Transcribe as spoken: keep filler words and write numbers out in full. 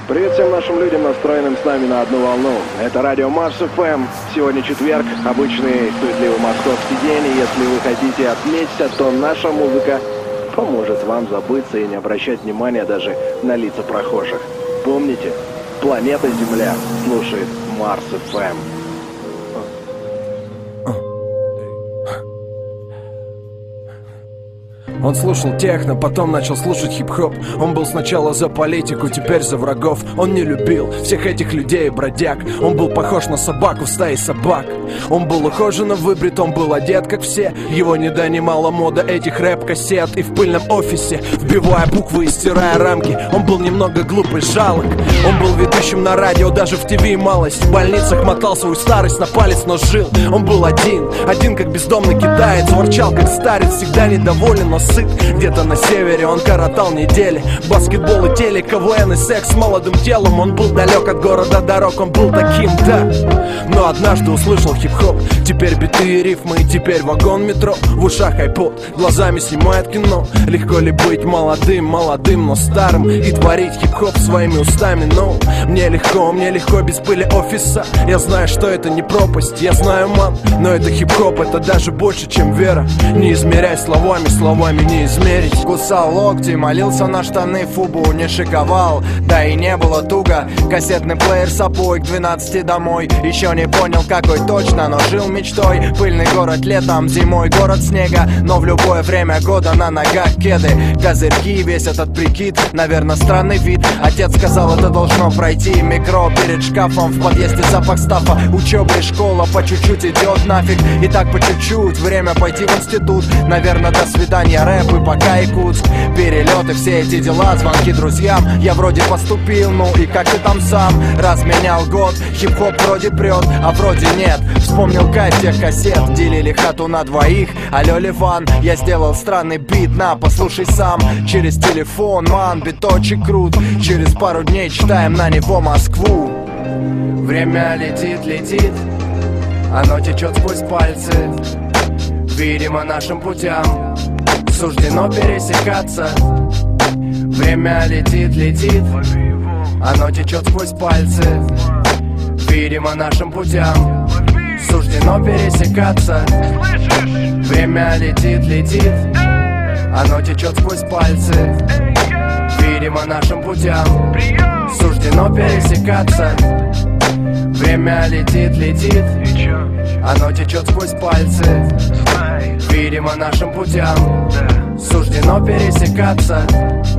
Привет всем нашим людям, настроенным с нами на одну волну. Это радио Марс эф эм. Сегодня четверг, обычный суетливый московский день. И если вы хотите отметиться, то наша музыка поможет вам забыться и не обращать внимания даже на лица прохожих. Помните, планета Земля слушает Марс эф эм. Он слушал техно, потом начал слушать хип-хоп. Он был сначала за политику, теперь за врагов. Он не любил всех этих людей и бродяг. Он был похож на собаку в стае собак. Он был ухоженно выбрит, он был одет как все. Его не донимала мода этих рэп-кассет. И в пыльном офисе, вбивая буквы и стирая рамки, он был немного глуп и жалок. Он был ведущим на радио, даже в ТВ малость. В больницах мотал свою старость на палец, но жил. Он был один, один как бездомный китаец. Ворчал как старец, всегда недоволен, но сыт. Где-то на севере он коротал недели. Баскетбол и телек, КВН и секс с молодым телом. Он был далек от города дорог, он был таким, да. Но однажды услышал хип-хоп. Теперь биты и рифмы, и теперь вагон метро. В ушах айпод, глазами снимает кино. Легко ли быть молодым, молодым, но старым и творить хип-хоп своими устами, но мне легко, мне легко без пыли офиса. Я знаю, что это не пропасть, я знаю, ман, но это хип-хоп, это даже больше, чем вера. Не измеряй словами, словами не измерить. Кусал локти, молился на штаны, фубу не шиковал. Да и не было туго. Кассетный плеер с собой к двенадцати домой. Еще не понял какой точно, но жил мечтой. Пыльный город летом, зимой город снега. Но в любое время года на ногах кеды. Козырьки, весь этот прикид, наверное, странный вид. Отец сказал, это должно пройти. Микро перед шкафом, в подъезде запах стафа. Учеба и школа по чуть-чуть идет нафиг. И так по чуть-чуть, время пойти в институт. Наверное, до свидания, рэп и пока Якутск. Перелеты, все эти дела, звонки друзьям. Я вроде поступил, ну и как ты там сам? Разменял год, хип-хоп вроде прет, а вроде нет. Вспомнил кайф тех кассет, делили хату на двоих. Алло, Ливан, я сделал странный бит, на, послушай сам. Через телефон, ман, биточек крут. Через пару дней читаем на него Москву. Время летит, летит, оно течет сквозь пальцы. Видимо, нашим путям суждено пересекаться. Время летит, летит, оно течет сквозь пальцы. Видимо, нашим путям суждено пересекаться. Время летит, летит, оно течет сквозь пальцы. Видимо, нашим путям суждено пересекаться. Время летит, летит, оно течет сквозь пальцы. Видимо, нашим путям суждено пересекаться.